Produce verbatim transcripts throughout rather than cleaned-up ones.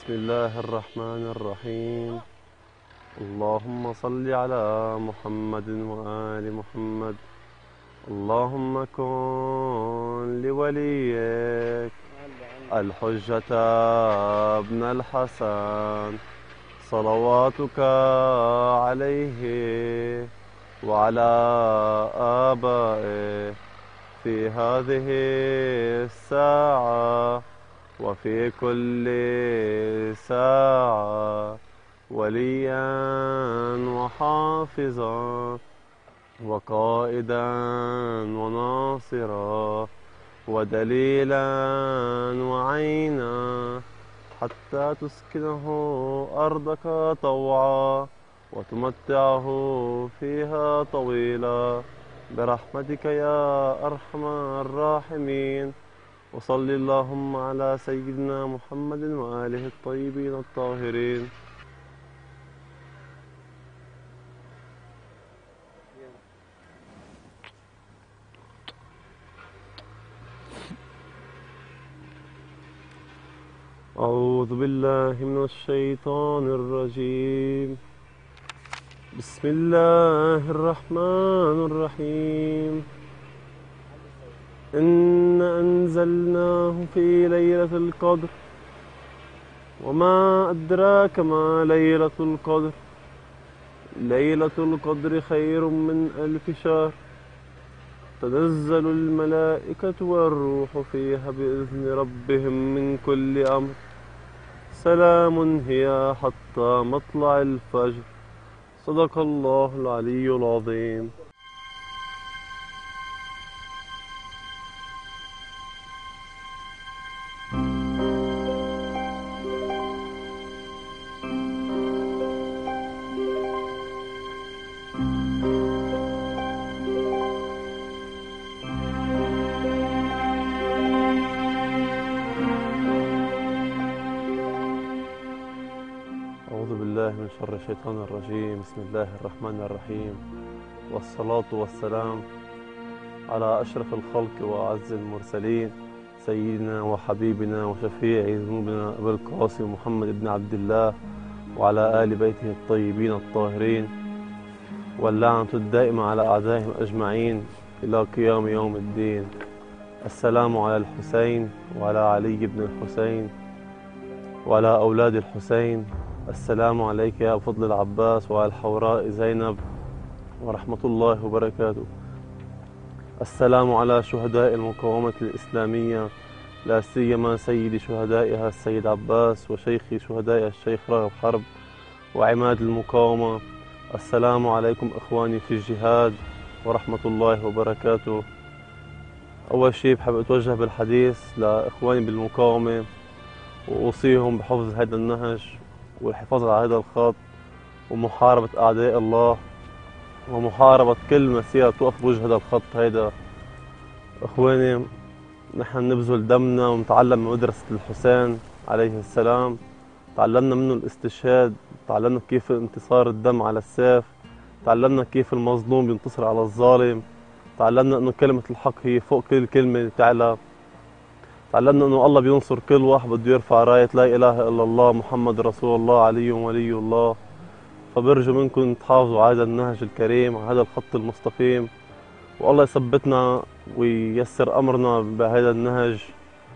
بسم الله الرحمن الرحيم. اللهم صل على محمد وآل محمد. اللهم كن لوليك الحجة ابن الحسن صلواتك عليه وعلى آبائه في هذه الساعة وفي كل ساعة وليا وحافظا وقائدا وناصرا ودليلا وعينا حتى تسكنه أرضك طوعا وتمتعه فيها طويلا برحمتك يا أرحم الراحمين. وصل اللهم على سيدنا محمد وآله الطيبين الطاهرين. أعوذ بالله من الشيطان الرجيم. بسم الله الرحمن الرحيم. إن أنزلناه في ليلة القدر وما أدراك ما ليلة القدر. ليلة القدر خير من ألف شهر. تنزل الملائكة والروح فيها بإذن ربهم من كل أمر. سلام هي حتى مطلع الفجر. صدق الله العلي العظيم. أعوذ بالله من شر الشيطان الرجيم. بسم الله الرحمن الرحيم. والصلاة والسلام على أشرف الخلق وأعز المرسلين سيدنا وحبيبنا وشفيع ذنوبنا أبي القاسم محمد بن عبد الله وعلى آل بيته الطيبين الطاهرين، واللعنة الدائمة على أعدائهم أجمعين إلى قيام يوم الدين. السلام على الحسين وعلى علي بن الحسين وعلى أولاد الحسين. السلام عليك يا فضل العباس وعلى الحوراء زينب ورحمة الله وبركاته. السلام على شهداء المقاومة الإسلامية، لا سيما سيد شهدائها السيد عباس وشيخ شهدائها الشيخ راغب حرب وعماد المقاومة. السلام عليكم إخواني في الجهاد ورحمة الله وبركاته. أول شيء بحب أتوجه بالحديث لإخواني بالمقاومة وأوصيهم بحفظ هذا النهج والحفاظ على هذا الخط ومحاربة أعداء الله ومحاربة كل مسيرة توقف بوجه هذا الخط. هيدا إخواني، نحن نبذل دمنا ونتعلم من مدرسة الحسين عليه السلام. تعلمنا منه الاستشهاد، تعلمنا كيف انتصار الدم على السيف، تعلمنا كيف المظلوم بينتصر على الظالم، تعلمنا أنه كلمة الحق هي فوق كل كلمة تعلى، تعلمنا أنه الله بينصر كل واحد بده يرفع راية لا إله إلا الله محمد رسول الله علي ولي الله. فبرجو منكم تحافظوا على هذا النهج الكريم، على هذا الخط المستقيم، والله يثبتنا وييسر أمرنا بهذا النهج.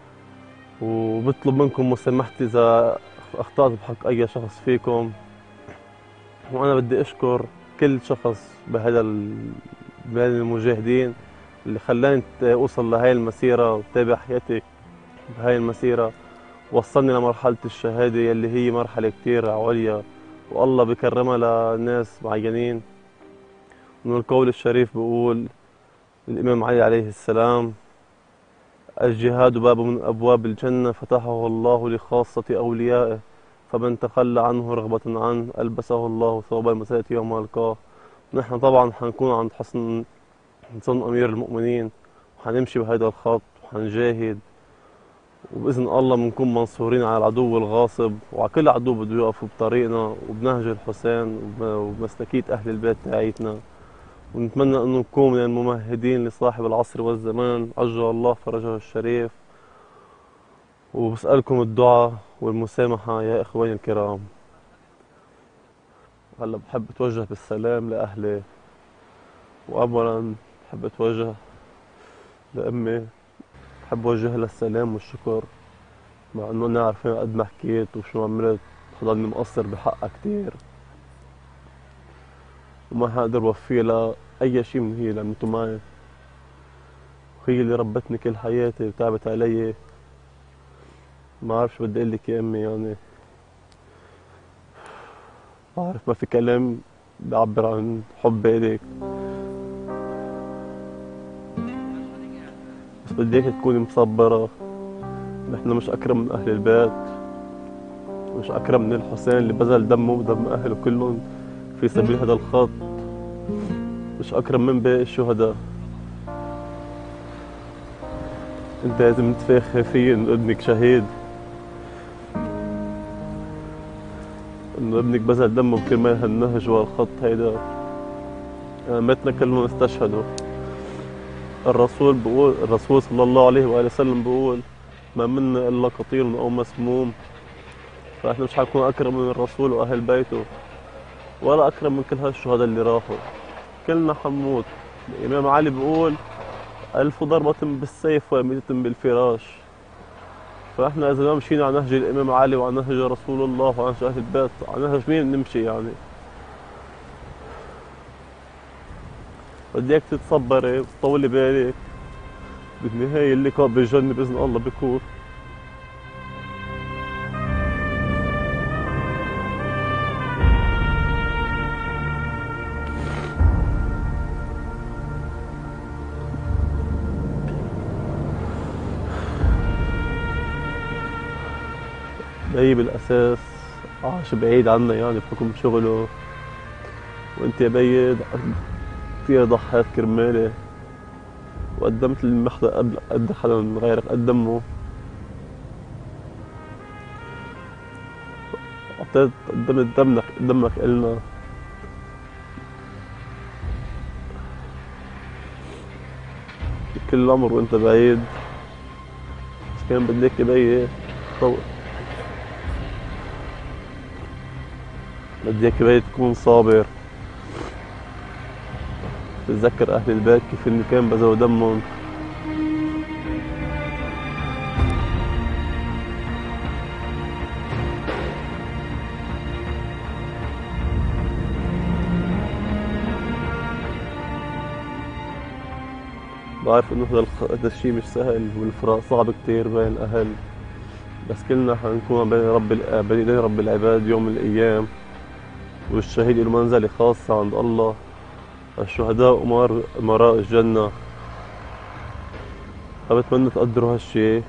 وبطلب منكم مسامحتي إذا أخطأت بحق أي شخص فيكم. وأنا بدي أشكر كل شخص بهذا بين المجاهدين اللي خلاني أوصل لهي المسيرة وتابع حياتي بهاي المسيرة، وصلني لمرحلة الشهادة يلي هي مرحلة كتير عليا والله بكرمها لناس معينين. من القول الشريف بيقول الإمام علي عليه السلام: الجهاد باب من أبواب الجنة فتحه الله لخاصة أوليائه، فمن تخلى عنه رغبة عنه ألبسه الله ثوب المساءة يوم ألقاه. نحن طبعا حنكون عند حسن ظن أمير المؤمنين وحنمشي بهذا الخط وحنجاهد، وبإذن الله بنكون منصورين على العدو الغاصب وعلى كل عدو بده يقف بطريقنا وبنهج الحسين وبمسلكية أهل البيت تاعيتنا. ونتمنى أنه نكون من الممهدين لصاحب العصر والزمان عجل الله فرجه الشريف. وبسألكم الدعاء والمسامحة يا إخواني الكرام. هلا بحب أتوجه بالسلام لأهلي، وأولا بحب أتوجه لأمي، بحب أوجه لها السلام والشكر، مع إنه أنا عارفين قد ما حكيت وشو عملت بضلني مقصر بحقها كتير، وما حقدر وفي لها أي شي من هي اللي عملته معي، وهي اللي ربتني كل حياتي وتعبت علي. ما أعرف شو بدي أقلك يا أمي، يعني بعرف ما في كلام بيعبر عن حبي إلك، بس بدي إياك تكوني مصبرة. نحن مش أكرم من أهل البيت، مش أكرم من الحسين اللي بذل دمه ودم أهله كلهم في سبيل هذا الخط، مش أكرم من باقي الشهداء. أنت لازم تفاخر فيه إنه ابنك شهيد، إنه ابنك بذل دمه كرمال هالنهج والخط هيدا. أمتنا كلهم استشهدوا. الرسول بقول، الرسول صلى الله عليه وآله وسلم بقول: ما منا إلا قتيل أو مسموم. فإحنا مش حنكون أكرم من الرسول وأهل بيته، ولا أكرم من كل هالشهداء اللي راحوا. كلنا حنموت. الإمام علي بيقول: ألف ضربة بالسيف ومئة بالفراش. فإحنا إذا ما مشينا على نهج الإمام علي وعلى نهج رسول الله وعلى نهج أهل البيت، على نهج مين نمشي يعني؟ بدي إياك تتصبري وتطولي بالك، بالنهاية اللقاء بالجنة بإذن الله بيكون. بيي بالأساس عاش بعيد عنا يعني بحكم شغله، وأنت يا بيي كثير ضحيت كرمالي، وقدمت اللي ما حدا قبل قد حدا من غيرك قدمه. أعطيت قدمت دمك دمك إلنا. كل العمر وأنت بعيد، بس كان بدي إياك يا بيي طو- بدي إياك يا بيي تكون صابر، تتذكر أهل البيت كيف إني كان بذلوا دمهم. بعرف إنه هذا الخ- هذا الشي مش سهل، والفراق صعب كتير بين الأهل، بس كلنا حنكون بين رب الع- بين إيدين رب العباد يوم من الأيام، والشهيد له منزلة خاصة عند الله. الشهداء أمار أمراء الجنة، فبتمنى تقدروا هالشي.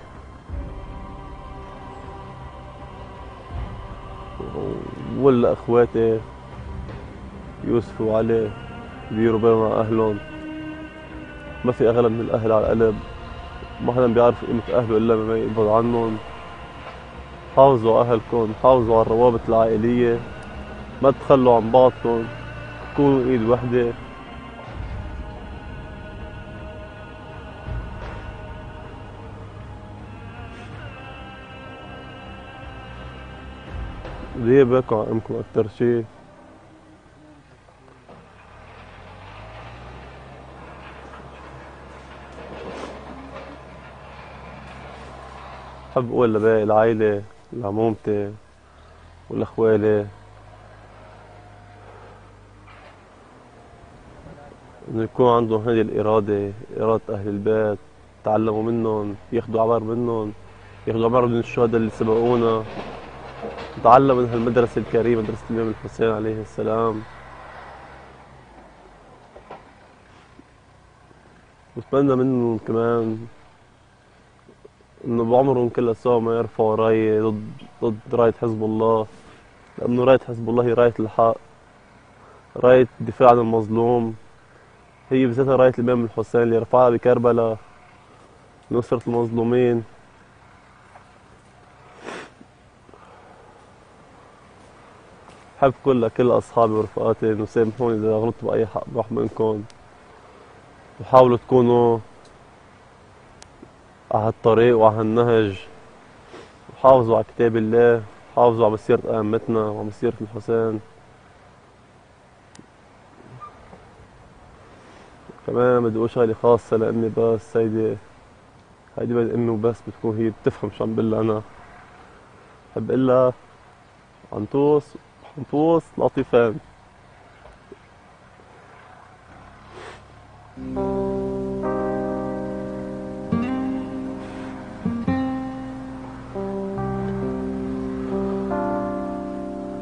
ولا اخواتي يوسف وعلي يديروا بالهم على اهلهم. ما في اغلى من الاهل على القلب، ما حدا بيعرف قيمة اهله الا لما يقبض عنهم. حافظوا على اهلكم، حافظوا على الروابط العائلية، ما تخلوا عن بعضكم، كونوا ايد وحدة. ليه باكوا على امكم اكتر شي. بحب اقول لباقي العائلة، لعمومتي والاخوالي، انه يكون عندهم هذه الارادة، ارادة اهل البيت، تعلموا منهم، ياخدوا عبر منهم، ياخدوا عبر من الشهداء اللي سبقونا، تعلم من هالمدرسة الكريمة، مدرسة الإمام الحسين عليه السلام. بتمنى منهم كمان إنه بعمرهم كلها سوا ما يرفعوا راية ضد ضد راية حزب الله، لأنه راية حزب الله هي راية الحق، راية الدفاع عن المظلوم، هي بذاتها راية الإمام الحسين اللي رفعها بكربلاء، نصرة المظلومين. بحب كل كل أصحابي ورفقاتي إنه سامحوني إذا غلطت بأي حق بروح منكم، وحاولوا تكونوا على هالطريق وعلى هالنهج حافظوا على كتاب الله، حافظوا على مسيرة أئمتنا وعلى مسيرة الحسين. كمان بدي أقول شغلة خاصة لأمي، بس هيدي هيدي بس أمي وبس بتكون هي بتفهم شو عم بقلها أنا. بحب أقلها عنتوس حنفوس لطيفان.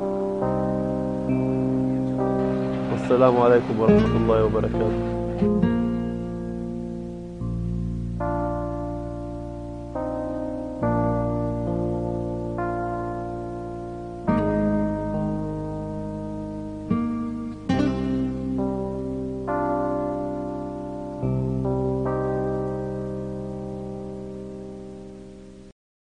والسلام عليكم ورحمة الله وبركاته.